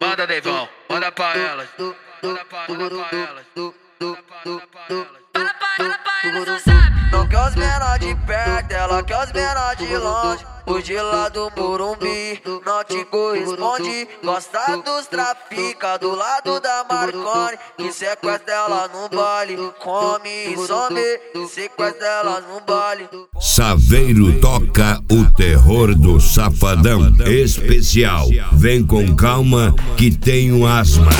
Manda, Deivão, manda pra elas. Manda pra elas. Não quer os menor de perto, ela quer os menor de longe. Os de lá do Morumbi não te corresponde. Gosta dos trafica do lado da Marconi, que sequestra ela no baile, come e some, sequestra ela no baile. Saveiro toca o terror do Safadão especial. Vem com calma que tenho asma.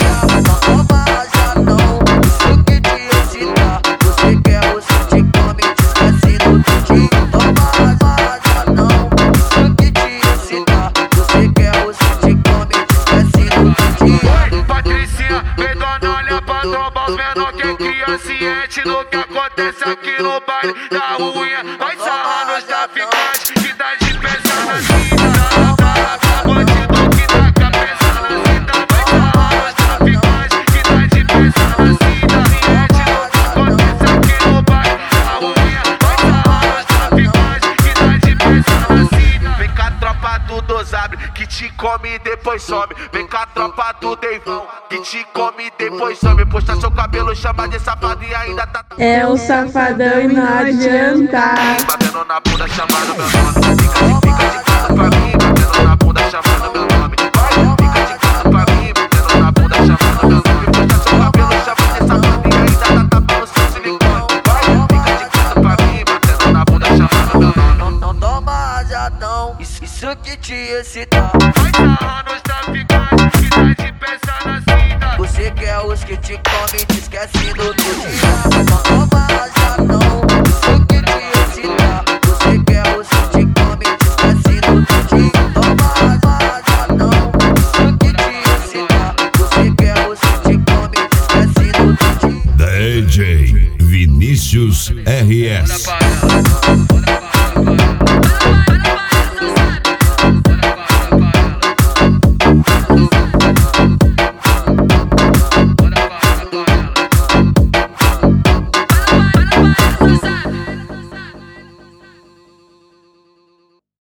Ciente do que acontece aqui no baile da unha. Vai sarrar nos traficantes que dá de pensar na cita. Fala pra bandido que dá cabeça na cita. Vai sarrar nos traficantes que dá de pensar na cita. Ciente do que acontece aqui no baile da unha. Vai sarrar nos traficantes que dá de pensar na cita. Vem cá, tropa do Dosabre, que te come e depois some. Vem cá, tropa do Deivão, que te come e depois some. Postar seu cabelo, chama de safado e ainda tá. É o Safadão e não adianta. Batendo na bunda, chamando meu nome. Fica de cara pra mim, batendo na bunda, chamando meu nome. Vai, fica de cara pra mim, batendo na bunda, chamando meu nome. Postar seu cabelo, chama de safado e ainda tá tapando seu silicone. Vai, fica de cara pra mim, batendo na bunda, chamando meu nome. Não toma rajadão, isso que te excita. Vai sarrar nos traficantes que dá de pensar na cita. Você quer os que te comem e te esquece do outro dia. Não toma rajadão, isso que te excita. Você quer os que te comem e te esquece do outro dia. Toma rajadão, isso que te excita. Você quer os que te comem e te esquece do outro dia. DJ Vinícius RS. Manda pra elas.